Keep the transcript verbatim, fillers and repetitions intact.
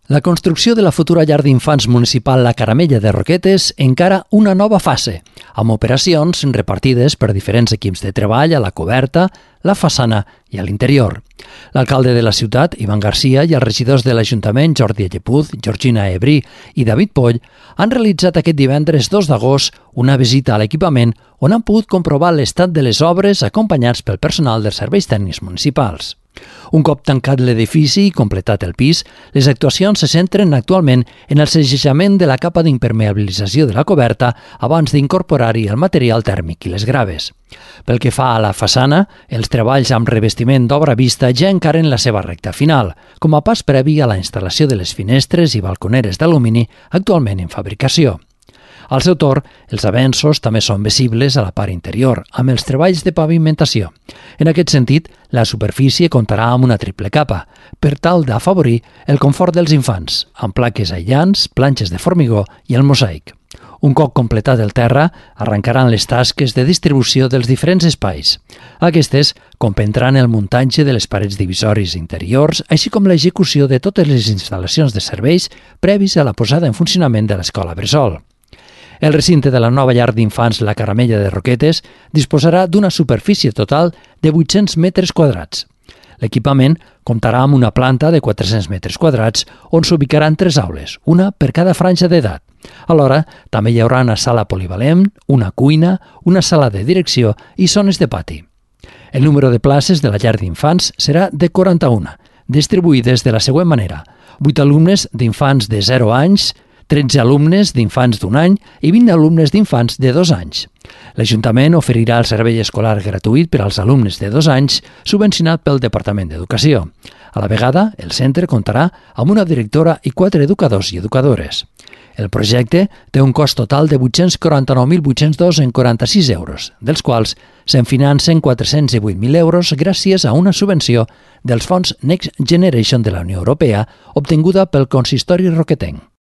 La construcció de la futura llar d'infants municipal La Caramella de Roquetes encara una nova fase, amb operacions repartides per diferents equips de treball a la coberta, la façana i a l'interior. L'alcalde de la ciutat, Ivan Garcia, i els regidors de l'Ajuntament, Jordi Llepuz, Georgina Ebrí i David Poll, han realitzat aquest divendres dos d'agost una visita a l'equipament on han pogut comprovar l'estat de les obres acompanyats pel personal dels serveis tècnics municipals. Un cop tancat l'edifici i completat el pis, les actuacions se centren actualment en el segellament de la capa d'impermeabilització de la coberta abans d'incorporar-hi el material tèrmic i les graves. Pel que fa a la façana, els treballs amb revestiment d'obra vista ja encaren la seva recta final, com a pas previ a la instal·lació de les finestres i balconeres d'alumini actualment en fabricació. Al seu torn, els avenços també són visibles a la part interior, amb els treballs de pavimentació. En aquest sentit, la superfície comptarà amb una triple capa, per tal d'afavorir el confort dels infants, amb plaques aïllants, planxes de formigó i el mosaic. Un cop completat el terra, arrencaran les tasques de distribució dels diferents espais. Aquestes comprendran el muntatge de les parets divisòries interiors, així com l'execució de totes les instal·lacions de serveis previs a la posada en funcionament de l'escola bressol. El recinte de la nova llar d'infants La Caramella de Roquetes disposarà d'una superfície total de vuit-cents metres quadrats. L'equipament comptarà amb una planta de quatre-cents metres quadrats on s'ubicaran tres aules, una per cada franja d'edat. Alhora, també hi haurà una sala polivalent, una cuina, una sala de direcció i zones de pati. El número de places de la llar d'infants serà de quaranta-una, distribuïdes de la següent manera: vuit alumnes d'infants de zero anys, tretze alumnes d'infants d'un any i vint alumnes d'infants de dos anys. L'Ajuntament oferirà el servei escolar gratuït per als alumnes de dos anys, subvencionat pel Departament d'Educació. A la vegada, el centre comptarà amb una directora i quatre educadors i educadores. El projecte té un cost total de vuit-cents quaranta-nou mil vuit-cents dos coma quaranta-sis euros, dels quals se'n financen quatre-cents divuit mil euros gràcies a una subvenció dels fons Next Generation de la Unió Europea obtinguda pel consistori roquetenc.